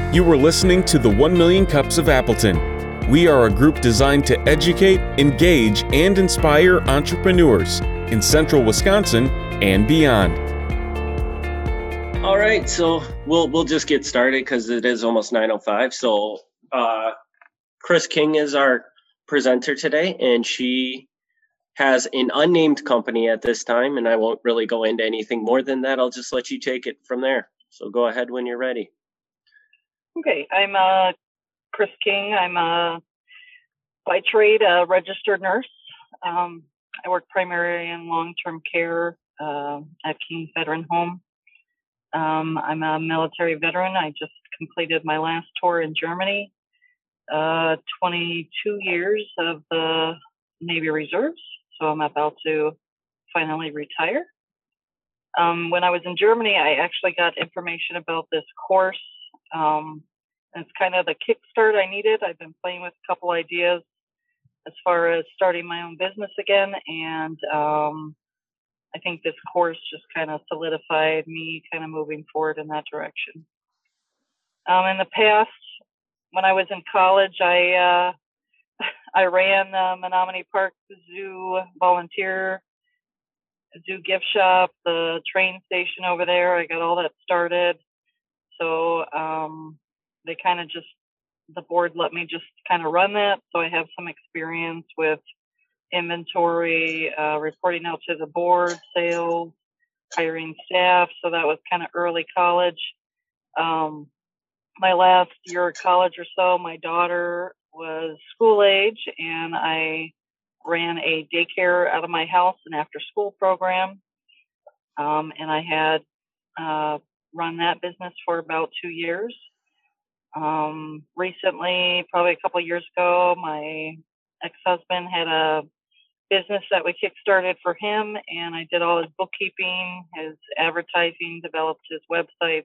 You were listening to the 1 Million Cups of Appleton. We are a group designed to educate, engage, and inspire entrepreneurs in central Wisconsin and beyond. All right, so we'll just get started because it is almost 9:05. So Chris King is our presenter today, and she has an unnamed company at this time, and I won't really go into anything more than that. I'll just let you take it from there. So go ahead when you're ready. Okay, I'm Chris King. I'm by trade a registered nurse. I work primarily in long-term care at King Veteran Home. I'm a military veteran. I just completed my last tour in Germany. 22 years of the Navy Reserves, so I'm about to finally retire. When I was in Germany, I actually got information about this course. It's kind of the kickstart I needed. I've been playing with a couple ideas as far as starting my own business again, and I think this course just kind of solidified me kind of moving forward in that direction. In the past, when I was in college, I ran the Menominee Park Zoo volunteer zoo gift shop, the train station over there. I got all that started. So they kind of just, the board let me just kind of run that. So I have some experience with inventory, reporting out to the board, sales, hiring staff. So that was kind of early college. My last year of college or so, my daughter was school age, and I ran a daycare out of my house, an after school program. And I had run that business for about 2 years. Recently, probably a couple of years ago, my ex-husband had a business that we kickstarted for him, and I did all his bookkeeping, his advertising, developed his websites,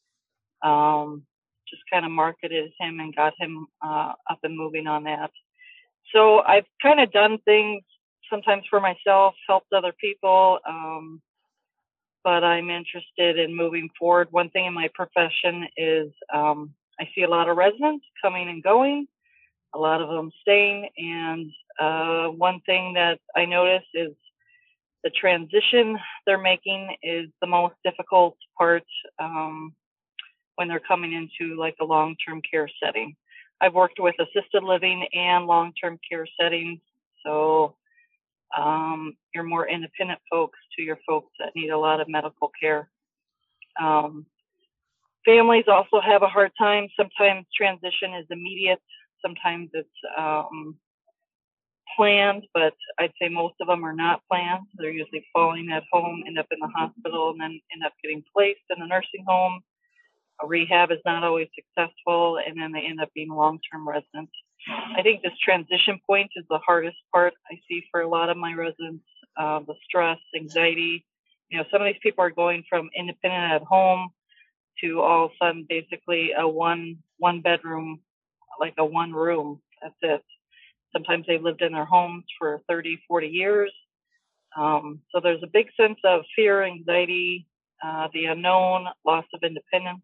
just kind of marketed him and got him up and moving on that. So I've kind of done things sometimes for myself, helped other people, but I'm interested in moving forward. One thing in my profession is I see a lot of residents coming and going, a lot of them staying, and one thing that I notice is the transition they're making is the most difficult part when they're coming into like a long-term care setting. I've worked with assisted living and long-term care settings, so you're more independent folks to your folks that need a lot of medical care. Families also have a hard time. Sometimes transition is immediate. Sometimes it's planned, but I'd say most of them are not planned. They're usually falling at home, end up in the hospital, and then end up getting placed in a nursing home. A rehab is not always successful, and then they end up being long-term residents. I think this transition point is the hardest part I see for a lot of my residents, the stress, anxiety. You know, some of these people are going from independent at home to all of a sudden basically a one bedroom, like a one room, that's it. Sometimes they've lived in their homes for 30, 40 years. So there's a big sense of fear, anxiety, the unknown, loss of independence.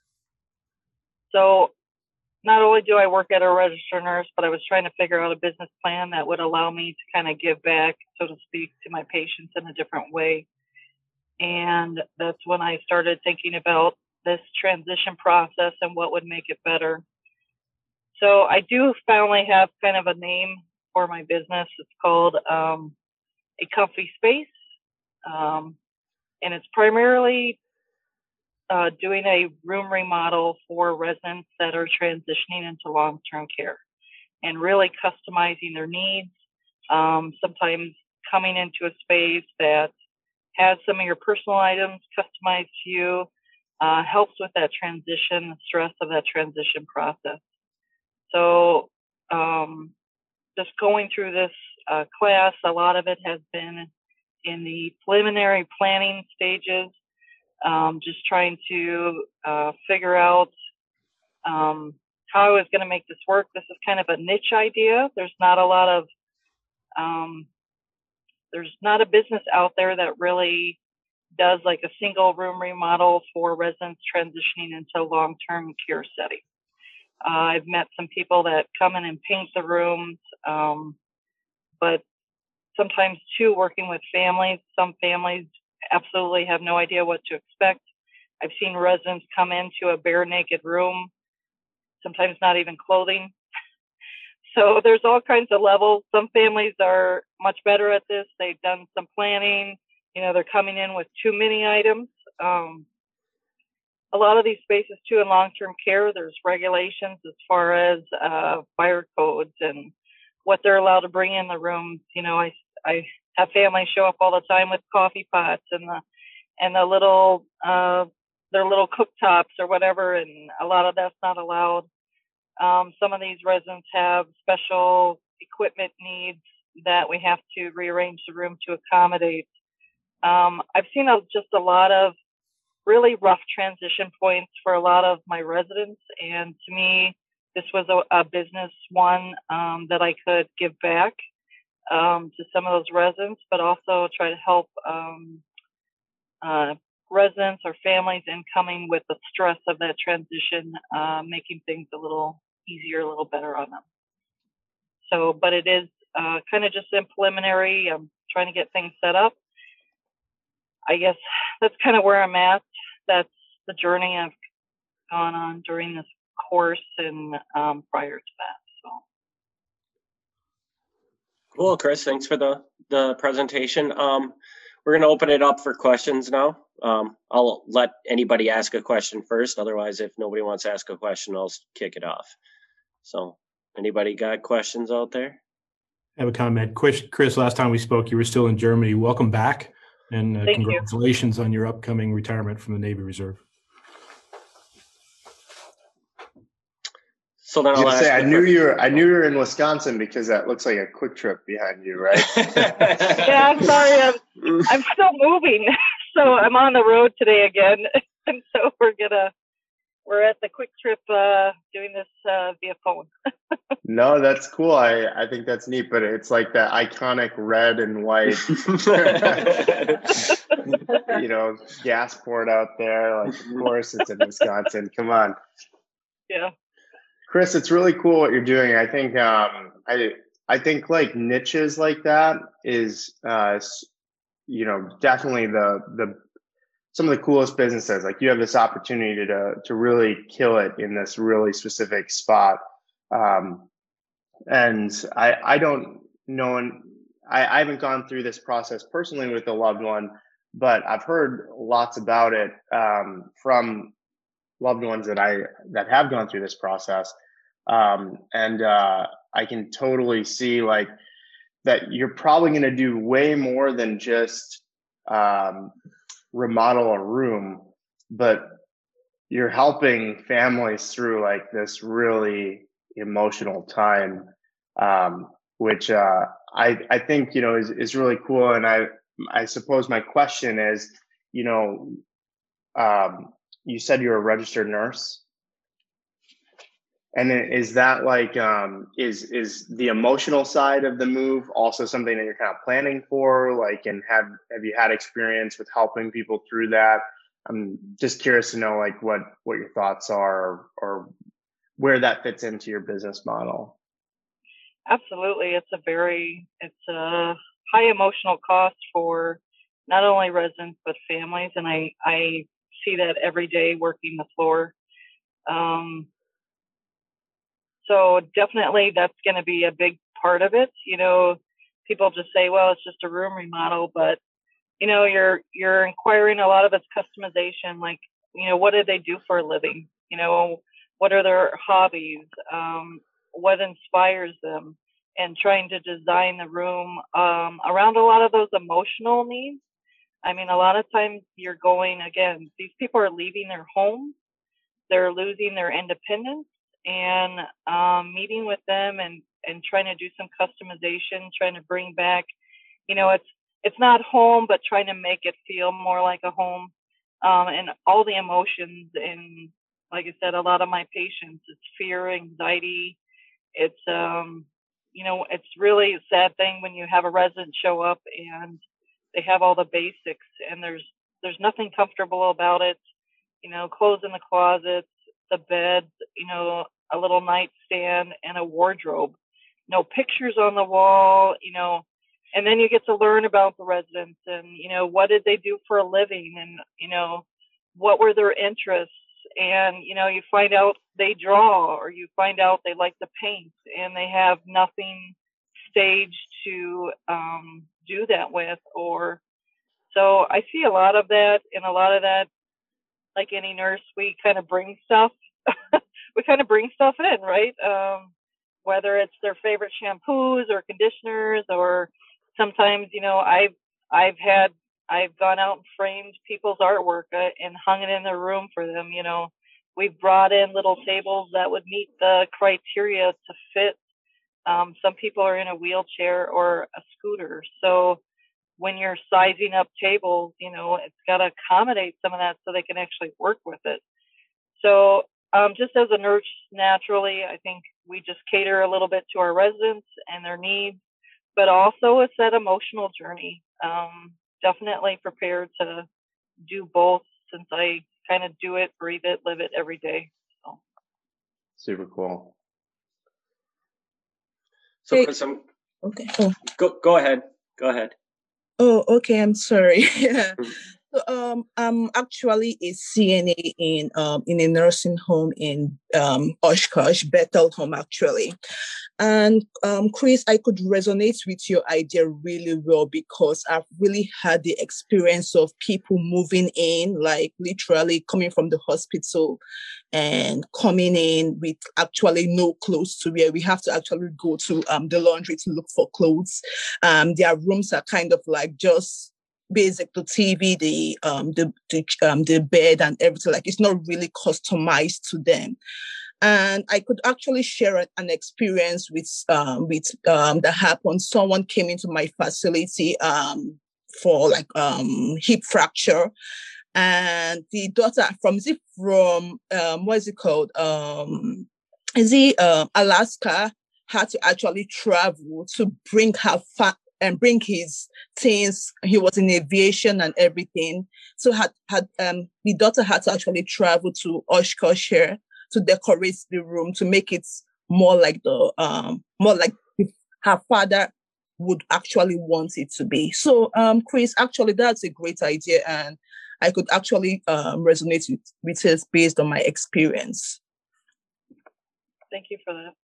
So not only do I work at a registered nurse, but I was trying to figure out a business plan that would allow me to kind of give back, so to speak, to my patients in a different way. And that's when I started thinking about this transition process and what would make it better. So I do finally have kind of a name for my business. It's called A Comfy Space. And it's primarily doing a room remodel for residents that are transitioning into long-term care and really customizing their needs. Sometimes coming into a space that has some of your personal items customized to you helps with that transition, the stress of that transition process. So just going through this class, a lot of it has been in the preliminary planning stages, just trying to figure out how I was going to make this work. This is kind of a niche idea. There's not a lot of, there's not a business out there that really does like a single room remodel for residents transitioning into long-term care setting. I've met some people that come in and paint the rooms, but sometimes too, working with families, some families absolutely have no idea what to expect. I've seen residents come into a bare naked room, sometimes not even clothing. So there's all kinds of levels. Some families are much better at this. They've done some planning. They're coming in with too many items. A lot of these spaces too in long-term care, there's regulations as far as fire codes and what they're allowed to bring in the rooms. I have families show up all the time with coffee pots and the little their little cooktops or whatever, and a lot of that's not allowed. Some of these residents have special equipment needs that we have to rearrange the room to accommodate. I've seen just a lot of really rough transition points for a lot of my residents, and to me, this was a business one that I could give back to some of those residents, but also try to help residents or families incoming with the stress of that transition, making things a little easier, a little better on them. So, but it is kind of just in preliminary. I'm trying to get things set up. I guess that's kind of where I'm at. That's the journey I've gone on during this course and prior to that. So. Cool, Chris. Thanks for the presentation. We're going to open it up for questions now. I'll let anybody ask a question first. Otherwise, if nobody wants to ask a question, I'll kick it off. So anybody got questions out there? I have a comment. Chris, last time we spoke, you were still in Germany. Welcome back. And congratulations on your upcoming retirement from the Navy Reserve. So then I knew you were in Wisconsin because that looks like a Quick Trip behind you, right? Yeah, I'm sorry. I'm still moving, so I'm on the road today again, and so we're at the Quick Trip doing this via phone. No, that's cool. I think that's neat, but it's like that iconic red and white, gas port out there. Like, of course, it's in Wisconsin. Come on. Yeah. Chris, it's really cool what you're doing. I think I think like niches like that is definitely the some of the coolest businesses. Like, you have this opportunity to really kill it in this really specific spot. And I don't know, I haven't gone through this process personally with a loved one, but I've heard lots about it from loved ones that have gone through this process. And I can totally see like that you're probably going to do way more than just remodel a room, but you're helping families through like this really emotional time, which I think is really cool. And I suppose my question is, you said you're a registered nurse, and is that like is the emotional side of the move also something that you're kind of planning for? Like, and have you had experience with helping people through that? I'm just curious to know like what your thoughts are or where that fits into your business model. Absolutely. It's a high emotional cost for not only residents, but families. And I see that every day working the floor. So definitely that's going to be a big part of it. People just say, well, it's just a room remodel, but you're inquiring a lot of it's customization. Like, what do they do for a living? What are their hobbies? What inspires them? And trying to design the room around a lot of those emotional needs. I mean, a lot of times you're going, again, these people are leaving their homes. They're losing their independence, and meeting with them and trying to do some customization, trying to bring back, it's not home, but trying to make it feel more like a home, and all the emotions. And like I said, a lot of my patients, it's fear, anxiety. It's, it's really a sad thing when you have a resident show up and they have all the basics and there's there's nothing comfortable about it. Clothes in the closets, the bed, a little nightstand and a wardrobe. No pictures on the wall, and then you get to learn about the residents and, what did they do for a living and, what were their interests. And, you find out they draw, or you find out they like to paint and they have nothing staged to do that with. So I see a lot of that, and a lot of that, like any nurse, we kind of bring stuff. We kind of bring stuff in, right? Whether it's their favorite shampoos or conditioners, or sometimes, I've gone out and framed people's artwork and hung it in their room for them. We've brought in little tables that would meet the criteria to fit. Some people are in a wheelchair or a scooter. So when you're sizing up tables, it's got to accommodate some of that so they can actually work with it. So just as a nurse, naturally, I think we just cater a little bit to our residents and their needs, but also it's that emotional journey. Definitely prepared to do both, since I kind of do it, breathe it, live it every day. So. Super cool. So, hey, Chris, okay. Oh. Go ahead. Go ahead. Oh, okay. I'm sorry. Yeah. So, I'm actually a CNA in a nursing home in Oshkosh, Bethel Home, actually. And Chris, I could resonate with your idea really well, because I've really had the experience of people moving in, like literally coming from the hospital and coming in with actually no clothes to wear. We have to actually go to the laundry to look for clothes. Their rooms are kind of like just basic, the TV, the bed and everything. Like, it's not really customized to them. And I could actually share an experience with that happened. Someone came into my facility for hip fracture, and the daughter from Alaska, had to actually travel to bring her and bring his things. He was in aviation and everything, so the daughter had to actually travel to Oshkosh here to decorate the room to make it more like her father would actually want it to be. So, Chris, actually, that's a great idea, and I could actually resonate with it based on my experience. Thank you for that.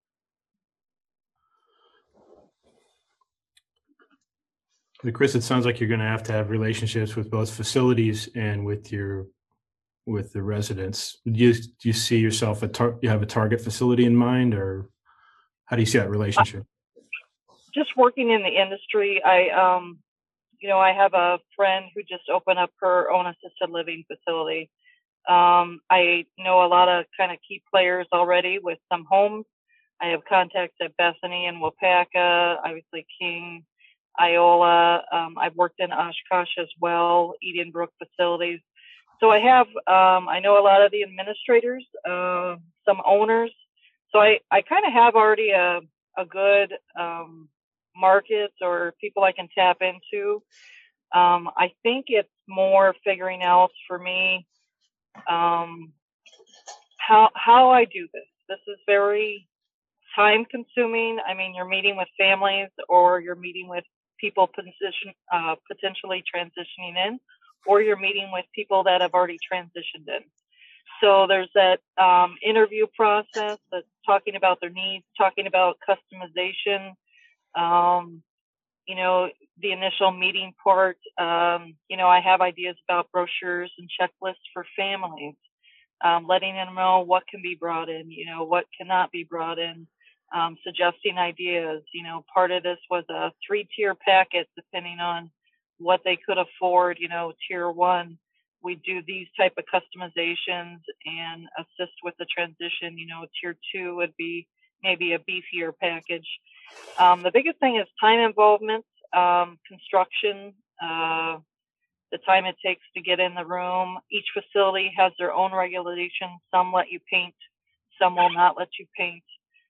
Chris, it sounds like you're going to have relationships with both facilities and with the residents. Do you see yourself you have a target facility in mind, or how do you see that relationship? Just working in the industry, I have a friend who just opened up her own assisted living facility. I know a lot of kind of key players already with some homes. I have contacts at Bethany and Wapaka, obviously King, Iola. I've worked in Oshkosh as well, Edenbrook facilities. So I have, I know a lot of the administrators, some owners. So I kind of have already a good market or people I can tap into. I think it's more figuring out for me how I do this. This is very time consuming. I mean, you're meeting with families, or you're meeting with people potentially transitioning in, or you're meeting with people that have already transitioned in. So there's that interview process, that's talking about their needs, talking about customization, the initial meeting part. I have ideas about brochures and checklists for families, letting them know what can be brought in, what cannot be brought in, suggesting ideas. Part of this was a 3-tier packet depending on what they could afford. Tier 1, we do these type of customizations and assist with the transition. Tier 2 would be maybe a beefier package. The biggest thing is time involvement, construction, the time it takes to get in the room. Each facility has their own regulations. Some let you paint, some will not let you paint.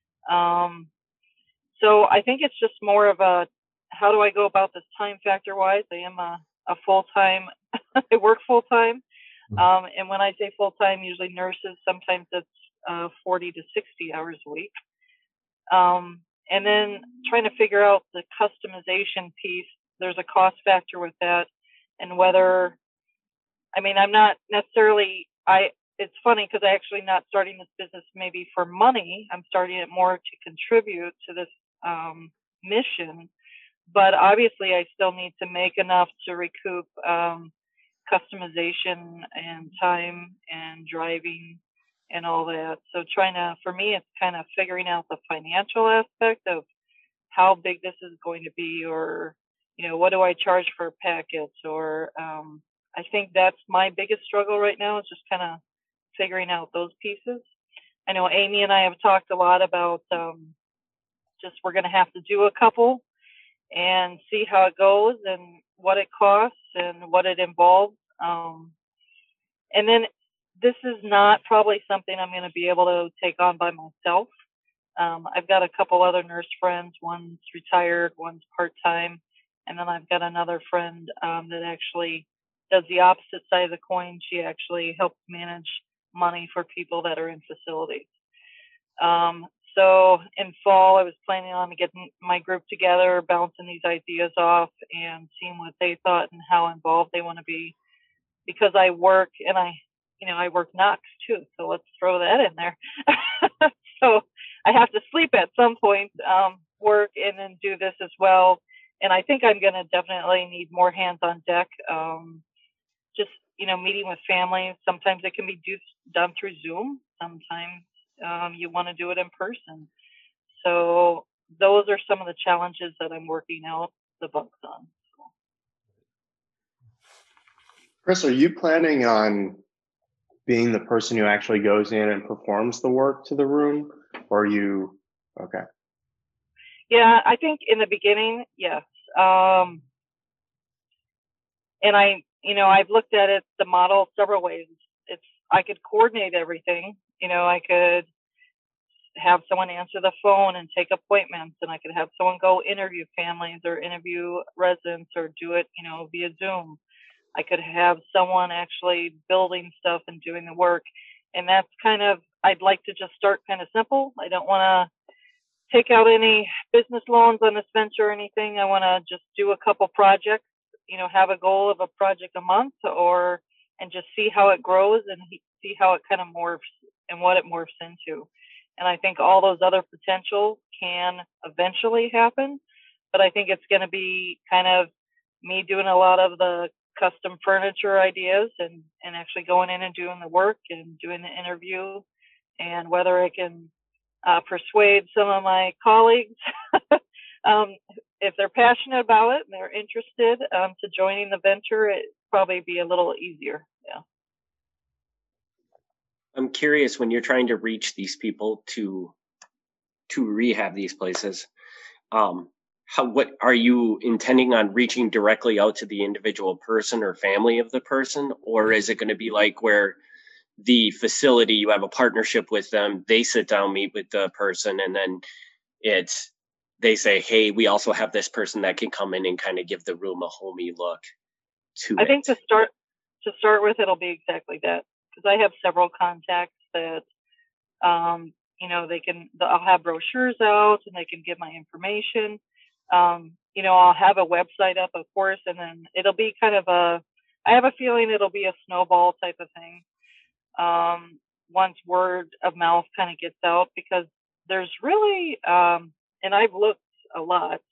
So I think it's just more of a, how do I go about this time factor wise? I am a full-time I work full time. And when I say full time, usually nurses, sometimes it's 40 to 60 hours a week. And then trying to figure out the customization piece, there's a cost factor with that. And whether, I mean, I'm not necessarily, it's funny because I actually not starting this business maybe for money. I'm starting it more to contribute to this mission. But obviously, I still need to make enough to recoup customization and time and driving and all that. So for me, it's kind of figuring out the financial aspect of how big this is going to be, or, what do I charge for packets? Or I think that's my biggest struggle right now, is just kind of figuring out those pieces. I know Amy and I have talked a lot about just we're going to have to do a couple and see how it goes and what it costs and what it involves. And then this is not probably something I'm going to be able to take on by myself. I've got a couple other nurse friends. One's retired, one's part-time. And then I've got another friend that actually does the opposite side of the coin. She actually helps manage money for people that are in facilities. So in fall, I was planning on getting my group together, bouncing these ideas off and seeing what they thought and how involved they want to be. Because I work and I work Knox too. So let's throw that in there. So I have to sleep at some point, work and then do this as well. And I think I'm going to definitely need more hands on deck. Just, meeting with families. Sometimes it can be done through Zoom. Sometimes you want to do it in person. So those are some of the challenges that I'm working out the bugs on. Chris, are you planning on being the person who actually goes in and performs the work to the room, or are you okay? Yeah, I think in the beginning, yes. And I've looked at it, the model, several ways. I could coordinate everything. I could have someone answer the phone and take appointments, and I could have someone go interview families or interview residents or do it, via Zoom. I could have someone actually building stuff and doing the work. And that's I'd like to just start kind of simple. I don't want to take out any business loans on this venture or anything. I want to just do a couple projects, have a goal of a project a month and just see how it grows and see how it kind of morphs and what it morphs into. And I think all those other potentials can eventually happen, but I think it's going to be kind of me doing a lot of the custom furniture ideas and actually going in and doing the work and doing the interview, and whether I can persuade some of my colleagues if they're passionate about it and they're interested to joining the venture, it'd probably be a little easier. Yeah. I'm curious, when you're trying to reach these people to rehab these places, what are you intending on reaching directly out to the individual person or family of the person? Or is it going to be like where the facility, you have a partnership with them, they sit down, meet with the person, and then they say, hey, we also have this person that can come in and kind of give the room a homey look to it? I think to start with, it'll be exactly that. Because I have several contacts that, I'll have brochures out and they can get my information. I'll have a website up, of course, and then it'll be I have a feeling it'll be a snowball type of thing. Once word of mouth kind of gets out, because there's really, and I've looked a lot,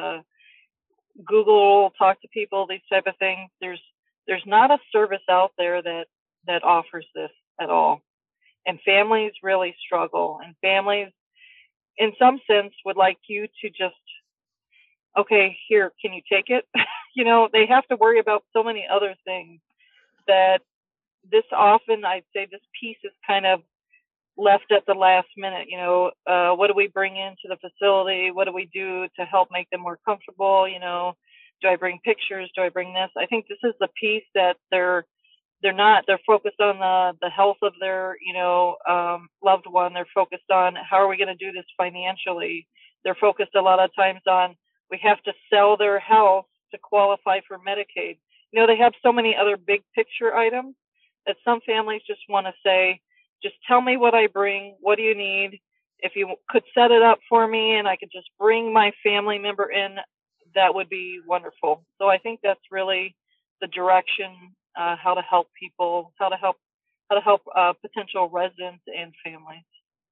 Google, talk to people, these type of things. There's not a service out there that offers this at all. And families really struggle, and families in some sense would like you to just, okay, here, can you take it? They have to worry about so many other things that this often, I'd say this piece is kind of left at the last minute. What do we bring into the facility? What do we do to help make them more comfortable? Do I bring pictures? Do I bring this? I think this is the piece that they're focused on the health of their, loved one. They're focused on how are we going to do this financially? They're focused a lot of times on, we have to sell their house to qualify for Medicaid. they have so many other big picture items that some families just want to say, just tell me what I bring. What do you need? If you could set it up for me and I could just bring my family member in, that would be wonderful. So I think that's really the direction, how to help people, how to help potential residents and families.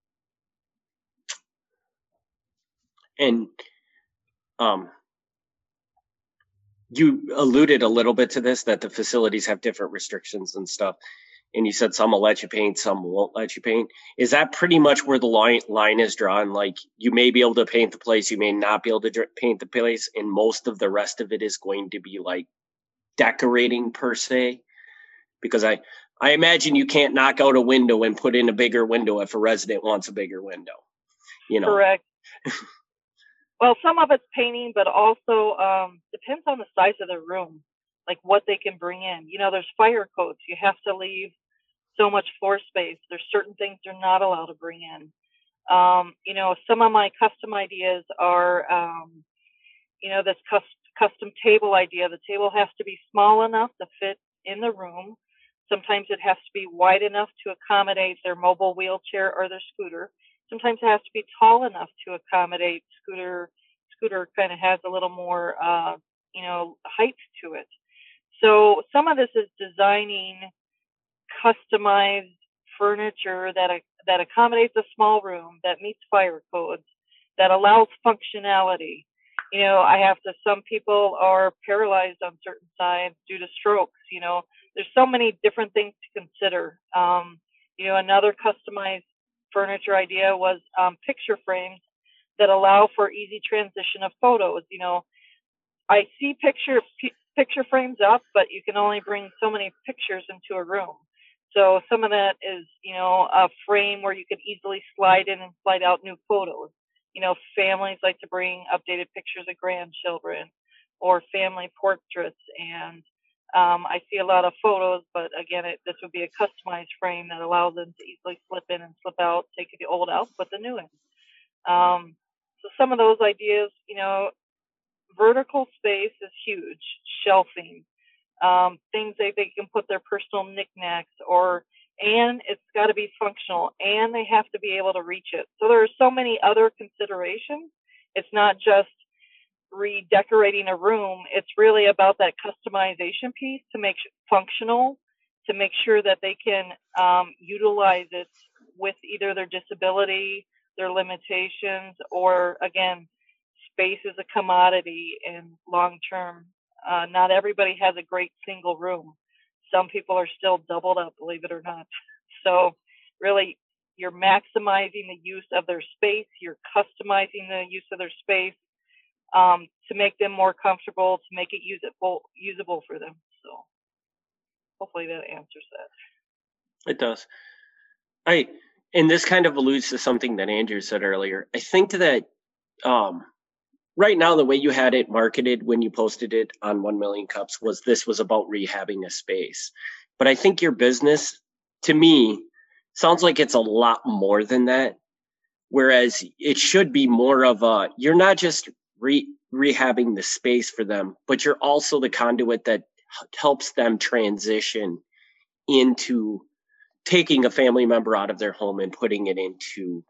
And you alluded a little bit to this, that the facilities have different restrictions and stuff. And you said some will let you paint, some won't let you paint. Is that pretty much where the line is drawn? Like, you may be able to paint the place, you may not be able to paint the place, and most of the rest of it is going to be like decorating per se? Because I imagine you can't knock out a window and put in a bigger window if a resident wants a bigger window. Correct. Well, some of it's painting, but also depends on the size of the room, like what they can bring in. There's fire codes. You have to leave so much floor space. There's certain things they're not allowed to bring in. Some of my custom ideas are, this custom table idea. The table has to be small enough to fit in the room. Sometimes it has to be wide enough to accommodate their mobile wheelchair or their scooter. Sometimes it has to be tall enough to accommodate scooter. Scooter kind of has a little more, height to it. So some of this is designing customized furniture that accommodates a small room, that meets fire codes, that allows functionality. Some people are paralyzed on certain sides due to strokes. There's so many different things to consider. Another customized furniture idea was picture frames that allow for easy transition of photos. I see picture frames up, but you can only bring so many pictures into a room. So some of that is, a frame where you could easily slide in and slide out new photos. Families like to bring updated pictures of grandchildren or family portraits. And I see a lot of photos, but again, this would be a customized frame that allows them to easily slip in and slip out, take the old out, put the new in. So some of those ideas, vertical space is huge, shelving, things that they can put their personal knickknacks and it's got to be functional, and they have to be able to reach it. So there are so many other considerations. It's not just redecorating a room. It's really about that customization piece to make it functional, to make sure that they can utilize it with either their disability, their limitations, or again, space is a commodity and long term. Not everybody has a great single room. Some people are still doubled up, believe it or not. So really, you're maximizing the use of their space. You're customizing the use of their space to make them more comfortable, to make it usable for them. So hopefully that answers that. It does. And this kind of alludes to something that Andrew said earlier. I think that right now, the way you had it marketed when you posted it on 1 Million Cups was about rehabbing a space. But I think your business, to me, sounds like it's a lot more than that. Whereas it should be more of you're not just rehabbing the space for them, but you're also the conduit that helps them transition into taking a family member out of their home and putting it into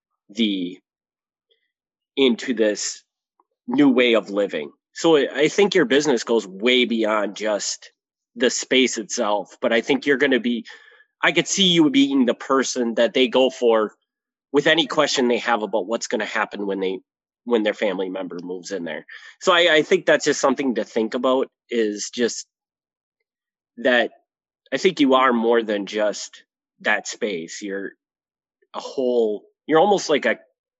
this new way of living. So I think your business goes way beyond just the space itself, but I think I could see you being the person that they go for with any question they have about what's going to happen when their family member moves in there. So I think that's just something to think about, is just that I think you are more than just that space. You're almost like a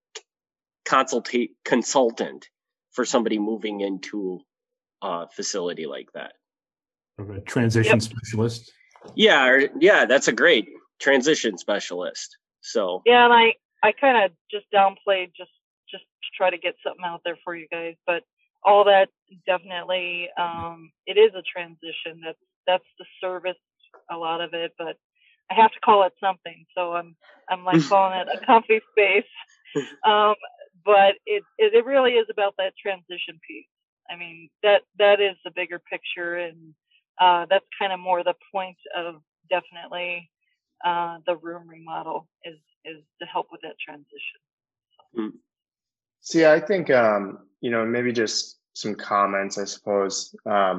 consultant for somebody moving into a facility like that. A transition specialist. Yeah, that's a great transition specialist. So yeah, and I kind of just downplayed just to try to get something out there for you guys, but all that definitely it is a transition. That's the service, a lot of it, but I have to call it something. So I'm like calling it a comfy space. But it really is about that transition piece. I mean, that is the bigger picture, and that's kind of more the point of definitely the room remodel is to help with that transition. See, I think, maybe just some comments, I suppose.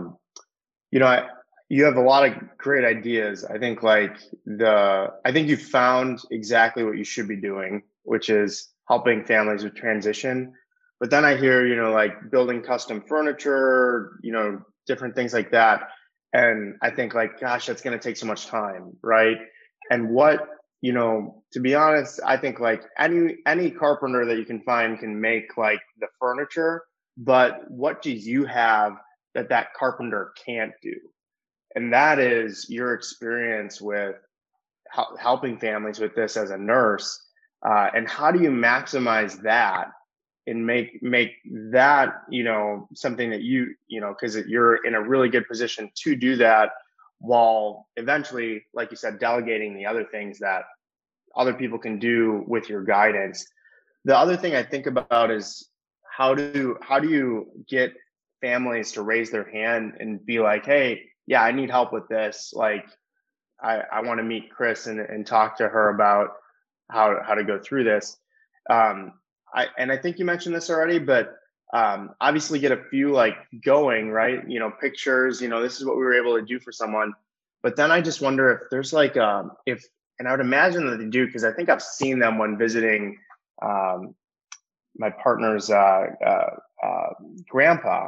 You have a lot of great ideas. I think I think you found exactly what you should be doing, which is helping families with transition. But then I hear, like building custom furniture, different things like that. And I think gosh, that's going to take so much time. Right. And to be honest, I think any carpenter that you can find can make the furniture, but what do you have that carpenter can't do? And that is your experience with helping families with this as a nurse. And how do you maximize that and make that, something that because you're in a really good position to do that, while eventually, like you said, delegating the other things that other people can do with your guidance. The other thing I think about is how do you get families to raise their hand and be like, hey, yeah, I need help with this. I want to meet Chris and talk to her about how to go through this. I think you mentioned this already, but obviously get a few going, right? Pictures, this is what we were able to do for someone. But then I just wonder if there's and I would imagine that they do, because I think I've seen them when visiting my partner's grandpa,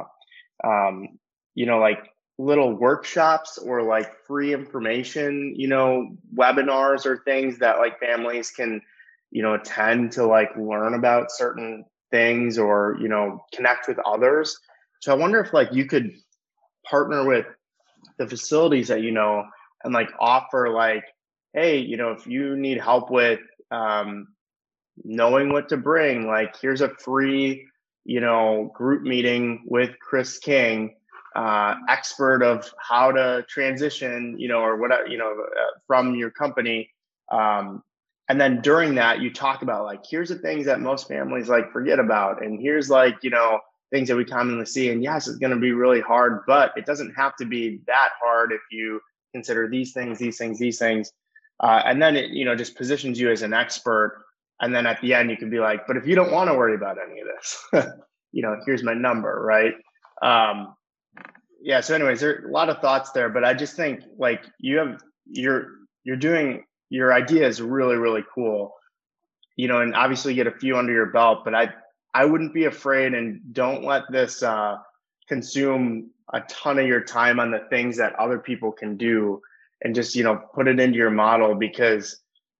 little workshops or free information, webinars or things that families can, attend to learn about certain things or, connect with others. So I wonder if you could partner with the facilities that, and offer hey, if you need help with knowing what to bring, here's a free, group meeting with Chris King, expert of how to transition, or whatever, from your company. And then during that, you talk about here's the things that most families forget about. And here's things that we commonly see. And yes, it's going to be really hard, but it doesn't have to be that hard if you consider these things. And then it, just positions you as an expert. And then at the end, you can be but if you don't want to worry about any of this, here's my number, right? Yeah. So anyways, there are a lot of thoughts there, but I just think you're doing, your idea is really, really cool, and obviously get a few under your belt, but I wouldn't be afraid, and don't let this consume a ton of your time on the things that other people can do, and just, put it into your model, because,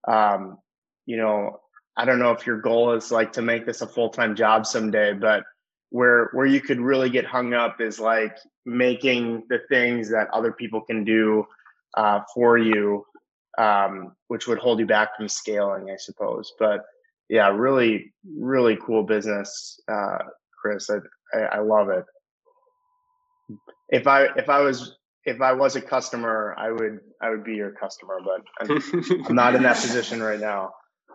I don't know if your goal is to make this a full-time job someday, but where you could really get hung up is making the things that other people can do for you, which would hold you back from scaling, I suppose. But yeah, really, really cool business, Chris. I love it. If I was a customer, I would be your customer, but I'm not in that position right now.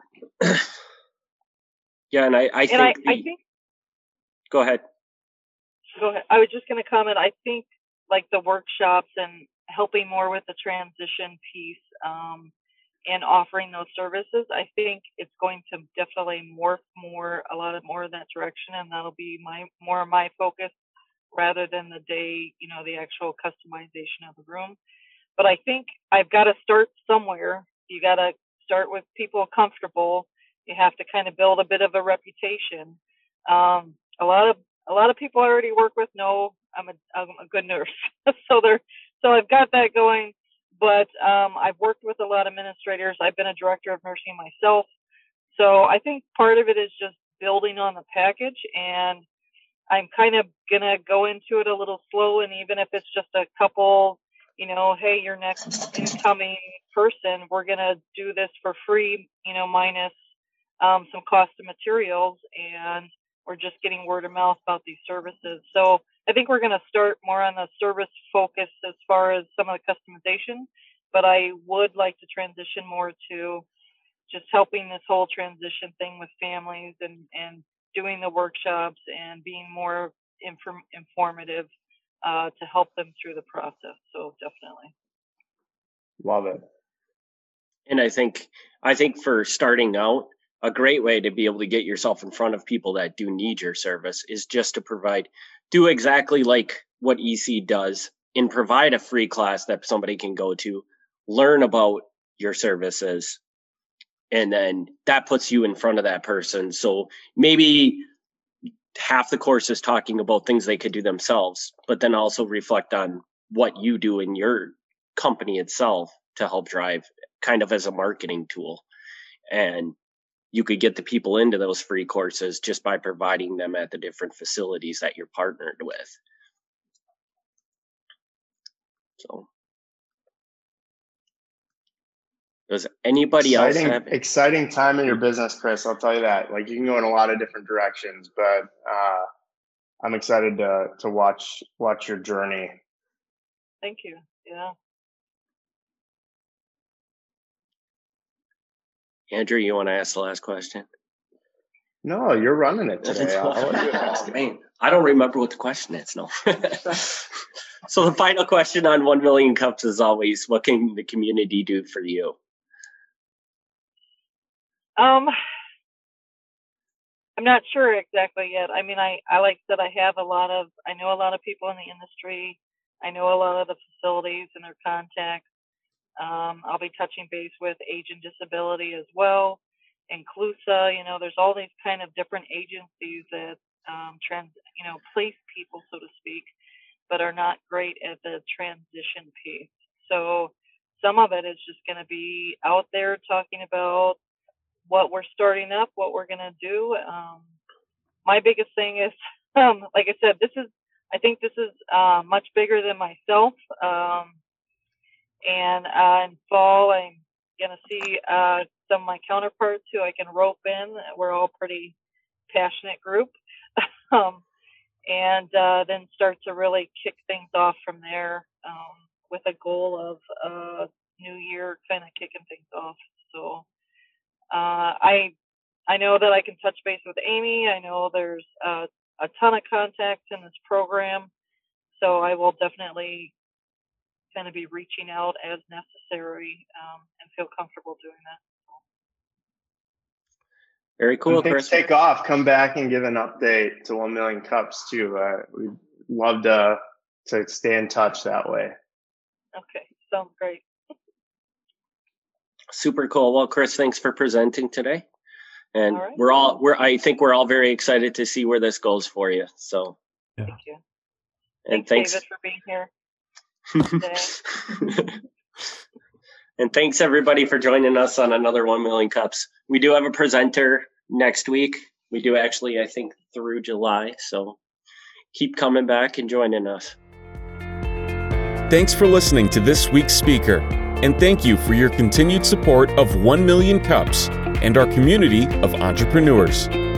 Yeah, and I think. Go ahead. I was just going to comment. I think the workshops and helping more with the transition piece, and offering those services, I think it's going to definitely morph a lot more in that direction, and that'll be more of my focus rather than the actual customization of the room. But I think I've got to start somewhere. You got to start with people comfortable. You have to kind of build a bit of a reputation. A lot of people I already work with know I'm a good nurse, so I've got that going. But I've worked with a lot of administrators. I've been a director of nursing myself, so I think part of it is just building on the package, and I'm kind of gonna go into it a little slow. And even if it's just a couple, hey, your next incoming person, we're gonna do this for free, minus some cost of materials, and we're just getting word of mouth about these services. So I think we're going to start more on the service focus as far as some of the customization, but I would like to transition more to just helping this whole transition thing with families, and doing the workshops and being more informative to help them through the process. So definitely. Love it. And I think for starting out, a great way to be able to get yourself in front of people that do need your service is just to do exactly like what EC does and provide a free class that somebody can go to, learn about your services, and then that puts you in front of that person. So maybe half the course is talking about things they could do themselves, but then also reflect on what you do in your company itself to help drive, kind of as a marketing tool. And you could get the people into those free courses just by providing them at the different facilities that you're partnered with. So, does anybody else have exciting time in your business, Chris? I'll tell you that. Like, you can go in a lot of different directions, but I'm excited to watch your journey. Thank you. Yeah. Andrew, you want to ask the last question? No, you're running it today. I'll let you ask. I don't remember what the question is. No. So the final question on 1 Million Cups is always, what can the community do for you? I'm not sure exactly yet. I mean, I like I said, I know a lot of people in the industry. I know a lot of the facilities and their contacts. I'll be touching base with Age and Disability as well, and CLUSA. There's all these kind of different agencies that place people, so to speak, but are not great at the transition piece. So some of it is just going to be out there talking about what we're starting up, what we're going to do. My biggest thing is, like I said, I think this is much bigger than myself. And in fall, I'm going to see some of my counterparts who I can rope in. We're all pretty passionate group. And then start to really kick things off from there with a goal of new year kind of kicking things off. So I know that I can touch base with Amy. I know there's a ton of contacts in this program. So I will definitely kind of be reaching out as necessary and feel comfortable doing that. Very cool, Chris. Take off, come back and give an update to 1 Million Cups too. We'd love to stay in touch that way. Okay, sounds great. Super cool. Well, Chris, thanks for presenting today. And I think we're all very excited to see where this goes for you. So thank you. And thanks David, for being here. And thanks everybody for joining us on another 1 Million Cups. We do have a presenter next week. We do actually, I think, through July. So keep coming back and joining us. Thanks for listening to this week's speaker. And thank you for your continued support of 1 Million Cups and our community of entrepreneurs.